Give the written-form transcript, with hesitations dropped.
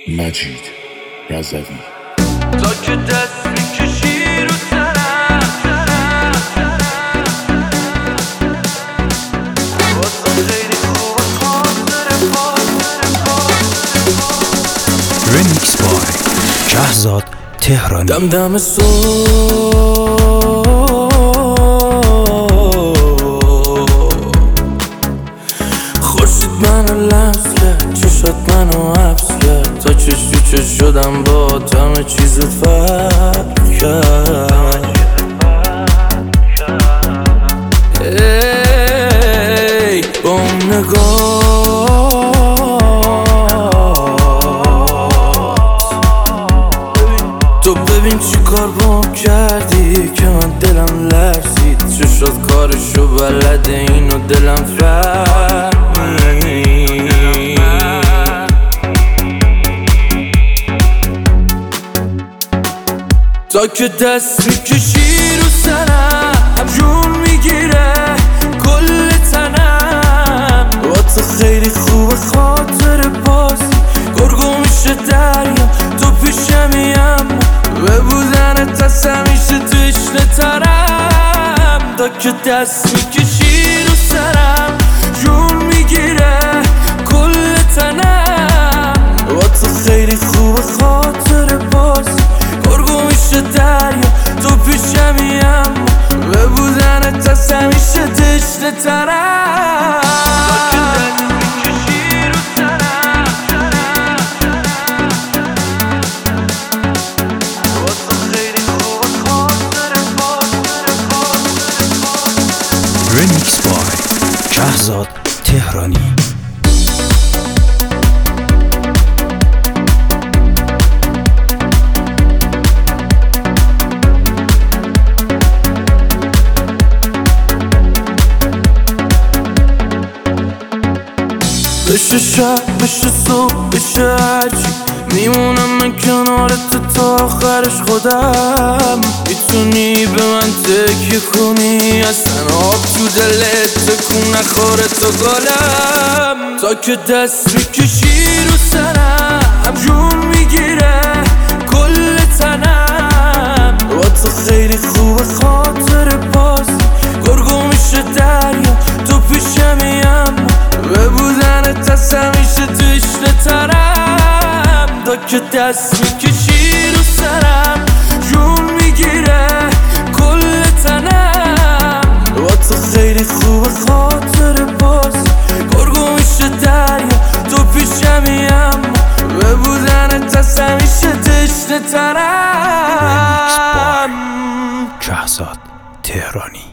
مجید رضوی. تا که دست میکشی رو سرم واسه خیلی خوب خاطر ریمیکس بای شهزاد تهرانی. دم دم صبح خورشید منو لمس کرد، چشات منو حبس کرد، تا چش تو چش شدم با همه چیزت فرق کرد. ای با اون نگاه تو ببین چی کار بام کردی که من دلم لرزید. چشات کارشو بلده اینو دلم فهمید. تا که دست میکشی رو سرم جون میگیره کل تنم واسه خیلی خوب خاطر بازی گرگو میشه دریا تو پیشمیم به بودنت هست همیشه تو عشق ترم. تا که دست میکشی رو سرم جون میگیره کل تنم واسه خیلی خوب خاطر بازی گرگو میشه دریا تو پیشمیم به بودنت هست همیشه تو عشق ترم. ریمیکس بای شهزاد تهرانی. بشه شب بشه صبح بشه هرچی میمونم من کنارت تا آخرش خودم. میتونی به من تکیه کنی اصلا آب تو دلت تکون نخوره تا گالم. تا که دست میکشی رو سرم جون میگیره کل تنم واسه خیلی خوب خاطر بازی گرگو میشه دریا تو پیشمیم به بودنت هست همیشه تو عشق ترم. تا که دست میکشی رو سرم جون میگیره کل تنم واسه خیلی خوب خاطر بازی گرگو میشه دریا تو پیشمیم به بودنت هست همیشه تو عشق ترم. شهزاد تهرانی.